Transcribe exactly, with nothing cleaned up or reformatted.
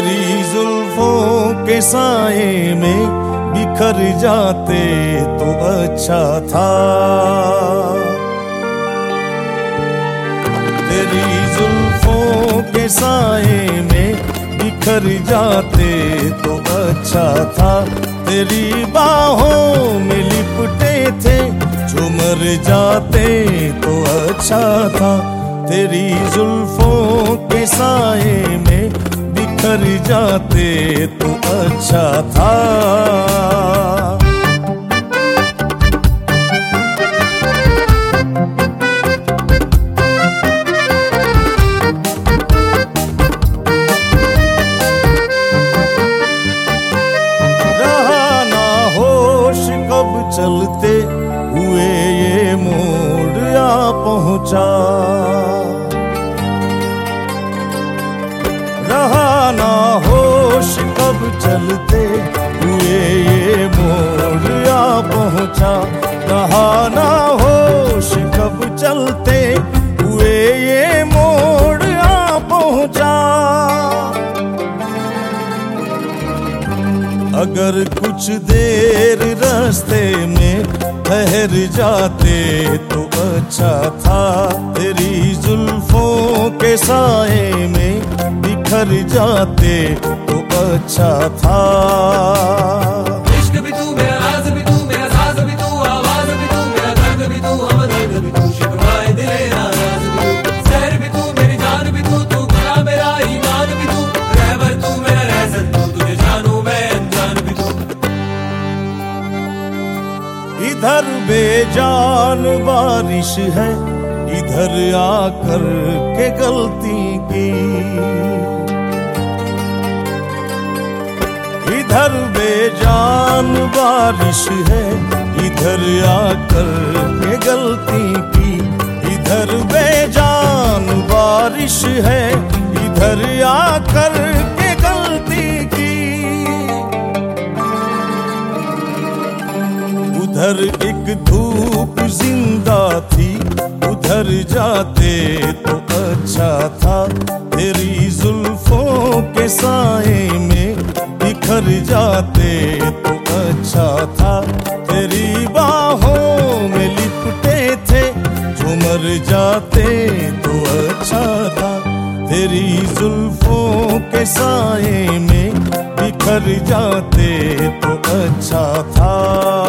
तेरी जुल्फों के साए में बिखर जाते तो अच्छा था। तेरी जुल्फों के साए में बिखर जाते तो अच्छा था। तेरी बाहों में लिपटे थे जो मर जाते तो अच्छा था। तेरी जुल्फों के साए में बिखर जाते तो अच्छा था। चलते हुए ये मोड़ आ पहुंचा, रहा ना होश कब चलते हुए ये मोड़ आ पहुंचा। रहा ना होश कब चलते हुए ये मोड़ आ पहुंचा। अगर कुछ देर रास्ते में ठहर जाते तो अच्छा था। तेरी जुल्फों के साए में बिखर जाते तो अच्छा था। इश्क भी तू, मेरा राज भी तू, मेरा साज भी तू, आवाज भी तू, मेरा दर्द भी तू, हमदर्द भी तू, शिकवाए दिले नाराज भी तू, सहर भी तू, मेरी जान भी तू, तू खुदा मेरा ईमान भी तू, रहबर तू, मेरा रहज़त तू, तुझे जानू मैं अनजान भी तू। इधर बेजान बारिश है, इधर आकर के गलती की। इधर बेजान बारिश है, इधर आकर के गलती की। इधर बेजान बारिश है, इधर आकर के गलती की। उधर एक धूप जिंदा थी, उधर जाते तो अच्छा था। तेरी जुल्फों के साए में बिखर जाते तो अच्छा था। तेरी बाहों में लिपटे थे जो मर जाते तो अच्छा था। तेरी जुल्फों के साए में बिखर जाते तो अच्छा था।